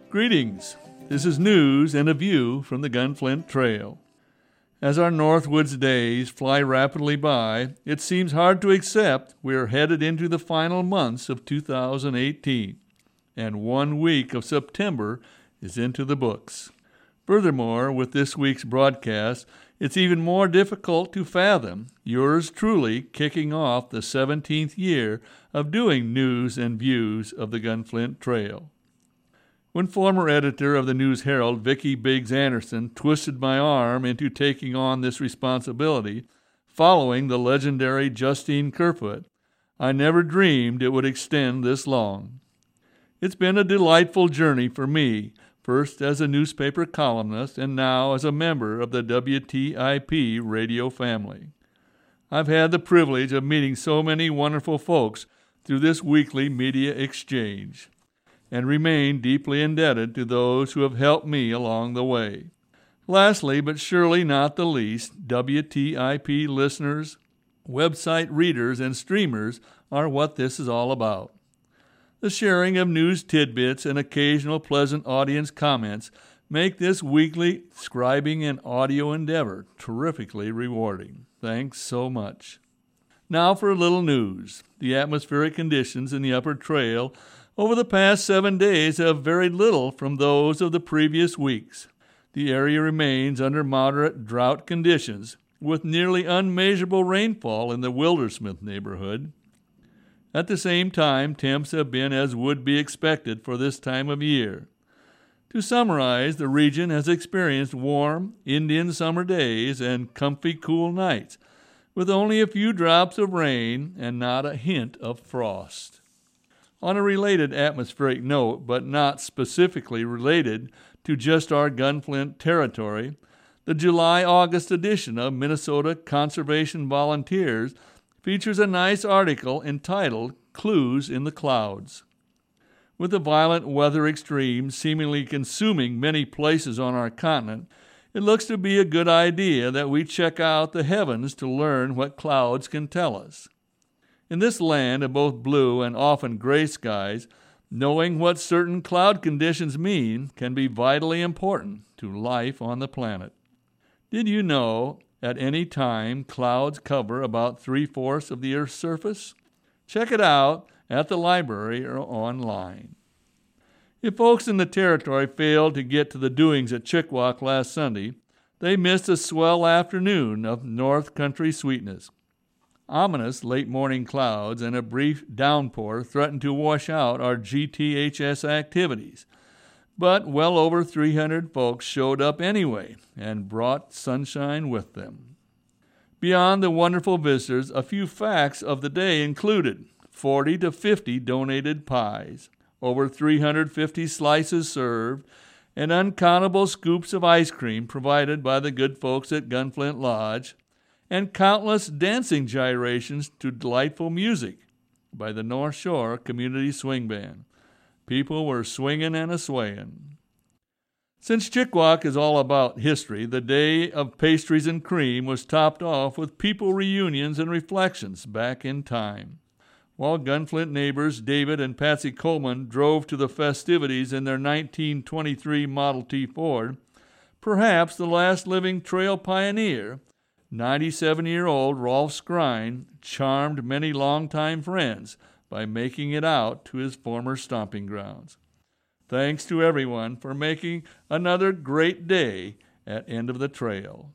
Greetings. This is news and a view from the Gunflint Trail. As our Northwoods days fly rapidly by, it seems hard to accept we are headed into the final months of 2018, and 1 week of September is into the books. Furthermore, with this week's broadcast, it's even more difficult to fathom yours truly kicking off the 17th year of doing news and views of the Gunflint Trail. When former editor of the News Herald, Vicki Biggs Anderson, twisted my arm into taking on this responsibility, following the legendary Justine Kerfoot, I never dreamed it would extend this long. It's been a delightful journey for me, first as a newspaper columnist and now as a member of the WTIP radio family. I've had the privilege of meeting so many wonderful folks through this weekly media exchange, and remain deeply indebted to those who have helped me along the way. Lastly, but surely not the least, WTIP listeners, website readers, and streamers are what this is all about. The sharing of news tidbits and occasional pleasant audience comments make this weekly scribing and audio endeavor terrifically rewarding. Thanks so much. Now for a little news. The atmospheric conditions in the Upper Trail over the past 7 days have varied little from those of the previous weeks. The area remains under moderate drought conditions, with nearly unmeasurable rainfall in the Wildersmith neighborhood. At the same time, temps have been as would be expected for this time of year. To summarize, the region has experienced warm, Indian summer days and comfy, cool nights, with only a few drops of rain and not a hint of frost. On a related atmospheric note, but not specifically related to just our Gunflint territory, the July-August edition of Minnesota Conservation Volunteers features a nice article entitled Clues in the Clouds. With the violent weather extremes seemingly consuming many places on our continent, it looks to be a good idea that we check out the heavens to learn what clouds can tell us. In this land of both blue and often gray skies, knowing what certain cloud conditions mean can be vitally important to life on the planet. Did you know at any time clouds cover about 3/4 of the Earth's surface? Check it out at the library or online. If folks in the territory failed to get to the doings at Chickawauk last Sunday, they missed a swell afternoon of North Country sweetness. Ominous late-morning clouds and a brief downpour threatened to wash out our GTHS activities, but well over 300 folks showed up anyway and brought sunshine with them. Beyond the wonderful visitors, a few facts of the day included 40 to 50 donated pies, over 350 slices served, and uncountable scoops of ice cream provided by the good folks at Gunflint Lodge, and countless dancing gyrations to delightful music by the North Shore Community Swing Band. People were swinging and a-swaying. Since Chickawauk is all about history, the day of pastries and cream was topped off with people reunions and reflections back in time. While Gunflint neighbors David and Patsy Coleman drove to the festivities in their 1923 Model T Ford, perhaps the last living trail pioneer, 97-year-old Rolf Skrine, charmed many longtime friends by making it out to his former stomping grounds. Thanks to everyone for making another great day at End of the Trail.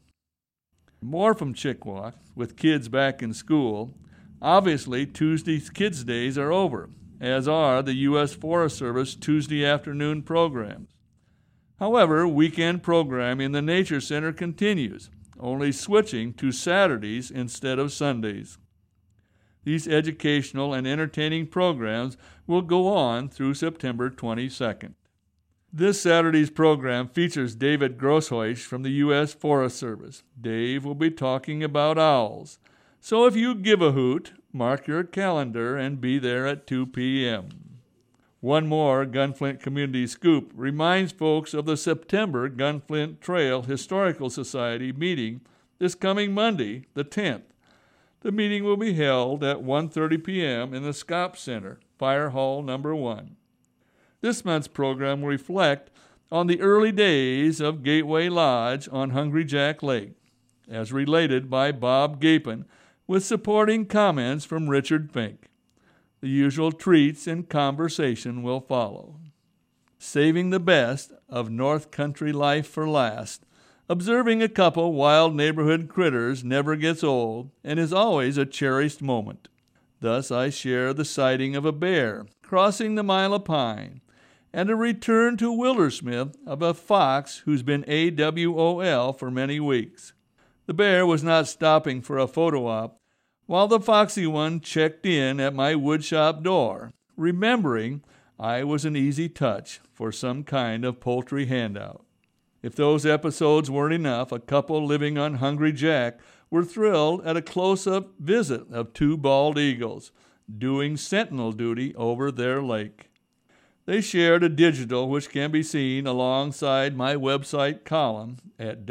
More from Chickawauk, with kids back in school. Obviously, Tuesday's Kids' Days are over, as are the U.S. Forest Service Tuesday afternoon programs. However, weekend programming in the Nature Center continues, only switching to Saturdays instead of Sundays. These educational and entertaining programs will go on through September 22nd. This Saturday's program features David Grossheusch from the U.S. Forest Service. Dave will be talking about owls. So if you give a hoot, mark your calendar and be there at 2 p.m. One more Gunflint Community Scoop reminds folks of the September Gunflint Trail Historical Society meeting this coming Monday, the 10th. The meeting will be held at 1:30 p.m. in the Scopp Center, Fire Hall Number 1. This month's program will reflect on the early days of Gateway Lodge on Hungry Jack Lake, as related by Bob Gapin, with supporting comments from Richard Fink. The usual treats and conversation will follow. Saving the best of North Country life for last, observing a couple wild neighborhood critters never gets old and is always a cherished moment. Thus I share the sighting of a bear crossing the Mile of Pine, and a return to Wildersmith of a fox who's been AWOL for many weeks. The bear was not stopping for a photo op, while the foxy one checked in at my woodshop door, remembering I was an easy touch for some kind of poultry handout. If those episodes weren't enough, a couple living on Hungry Jack were thrilled at a close-up visit of two bald eagles doing sentinel duty over their lake. They shared a digital which can be seen alongside my website column at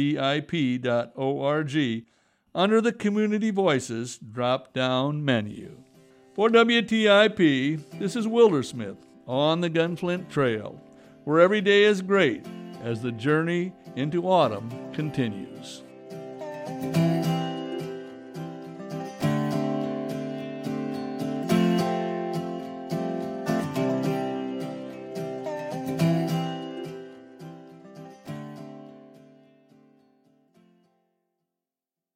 WTIP.org under the Community Voices drop-down menu. For WTIP, this is Wildersmith on the Gunflint Trail, where every day is great as the journey into autumn continues.